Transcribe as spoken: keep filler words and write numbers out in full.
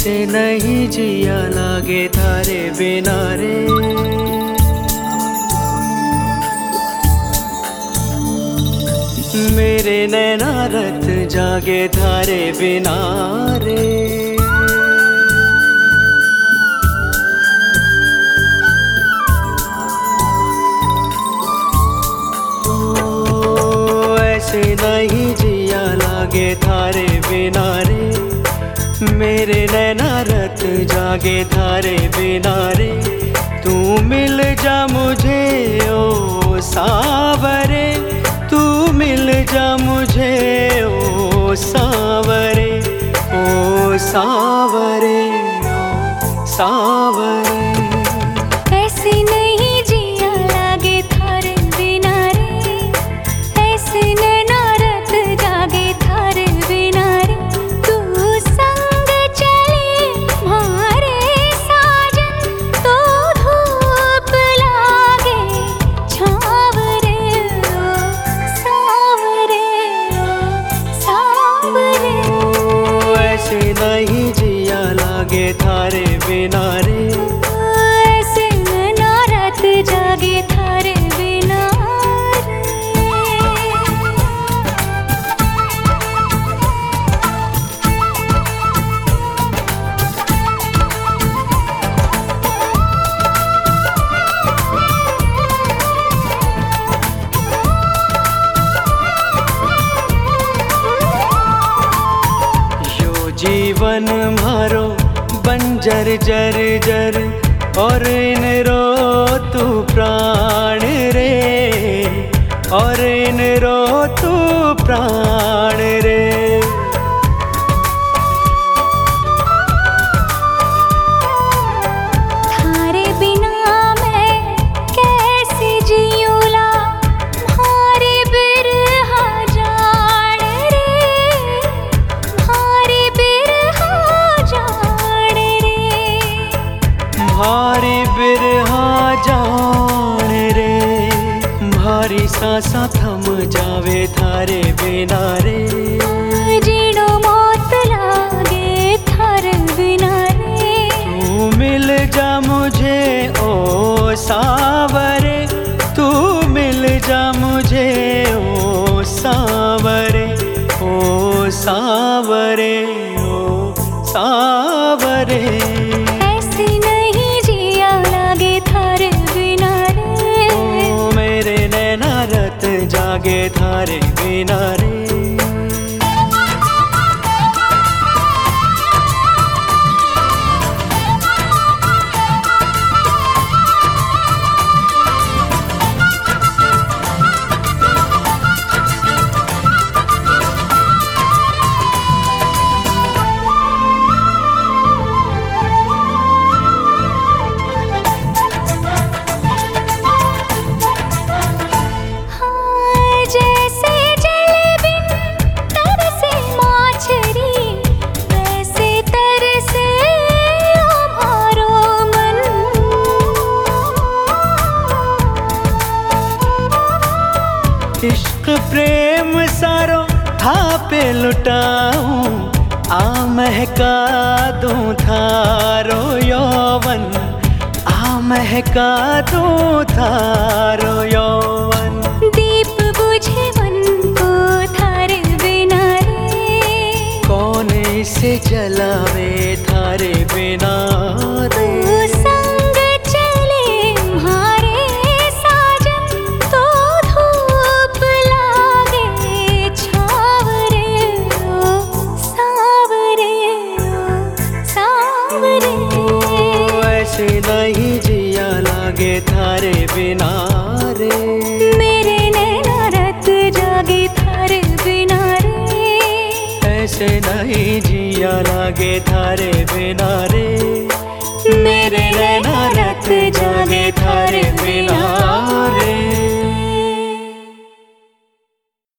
ऐसे नहीं जिया लागे थारे बिना रे। मेरे नैना रत जागे थारे बिना रे। ओ ऐसे नहीं जिया लागे थारे बिना रे। मेरे नैना रत जागे थारे बिना रे। तू मिल जा मुझे ओ सावरे, तू मिल जा मुझे ओ सावरे, ओ सावरे, ओ सावरे। ऐसे नहीं जिया लागे थारे बिना रे। ऐसे नैना रत जागे थारे बिना रे। तू संग चले मारे साजन, तो धूप लागे छाव रे। ओ सावरे, ओ सावरे। ऐसे नहीं जिया लागे थारे बिना रे। ऐसे नैना रत जागे थारे बिना यो जीवन मारो बंजर जर जर, और इन रो तू प्राण रे, और इन रो तू प्राण रे। थारे बिना मैं कैसे जियूला, भारे बिरहा जान रे, भारे बिरहा जान रे। भारी बिरहा जान रे। भारी सांसा थम जावे थारे बिना रे। जीणो मौत लागे थारे बिना रे। तू मिल जा मुझे ओ सावरे, तू मिल जा मुझे ओ सावरे, ओ सावरे, ओ सावरे। ऐसे नहीं जिया लागे थारे बिना रे। ओ मेरे नैना रत जागे थारे बिना रे। जैसे जल बिन तरसे माछरी, वैसे तरसे हमारो मन। इश्क प्रेम सारो थापे लुटाऊं, आ महका दूं थारो यौवन, आ महका दूं थारो यौवन। दीप बुझे मन को थारे बिना रे। कौन इसे जलावे थारे बिना रे। तू संग चले मारे साजन, तो धूप लागे छाव रे। ओ सावरे, ओ सावरे। ओ ऐसे नहीं जिया लागे थारे बिना रे। मेरे नैना रत जागे थारे बिना रे। ऐसे नहीं जिया लागे थारे बिना रे। मेरे नैना रत जागे थारे बिना